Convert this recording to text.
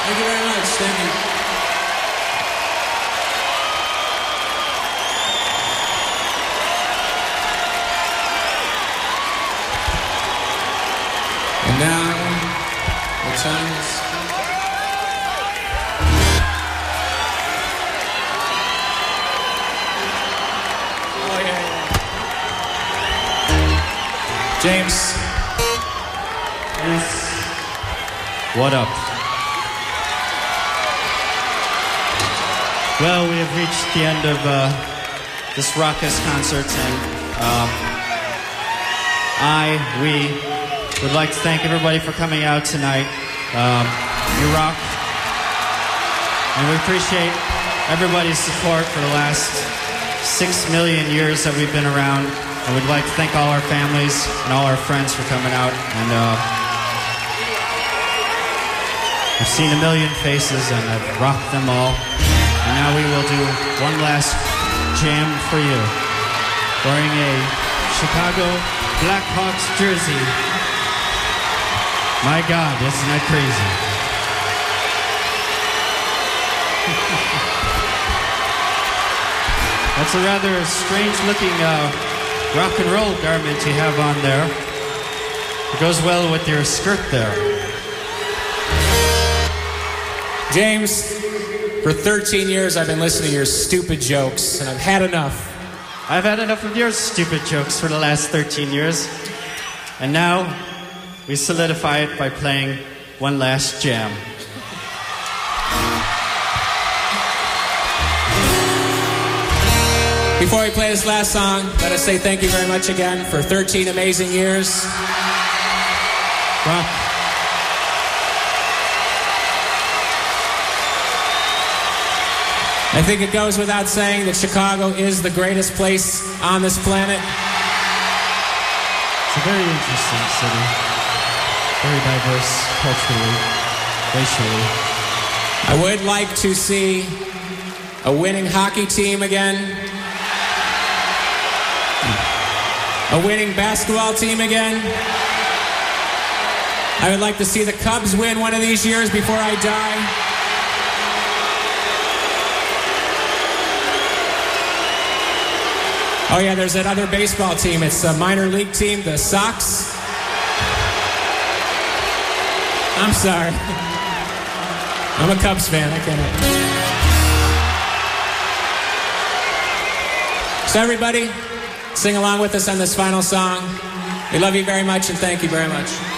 Thank you very much. Thank you. And now, the time is... Oh, yeah. James. Yes. What up? Well, we have reached the end of this raucous concert, and we would like to thank everybody for coming out tonight. You rock, and we appreciate everybody's support for the last 6 million years that we've been around. And we'd like to thank all our families and all our friends for coming out. And I've seen a million faces, and I've rocked them all. And now we will do one last jam for you, wearing a Chicago Blackhawks jersey. My God, isn't that crazy? That's a rather strange-looking rock and roll garment you have on there. It goes well with your skirt there. James, for 13 years I've been listening to your stupid jokes, and I've had enough. I've had enough of your stupid jokes for the last 13 years. And now, we solidify it by playing one last jam. Before we play this last song, let us say thank you very much again for 13 amazing years. Rock. I think it goes without saying that Chicago is the greatest place on this planet. It's a very interesting city. Very diverse culturally, racially. I would like to see a winning hockey team again. A winning basketball team again. I would like to see the Cubs win one of these years before I die. Oh yeah, there's that other baseball team. It's a minor league team, the Sox. I'm sorry. I'm a Cubs fan, I can't help it. So everybody, sing along with us on this final song. We love you very much and thank you very much.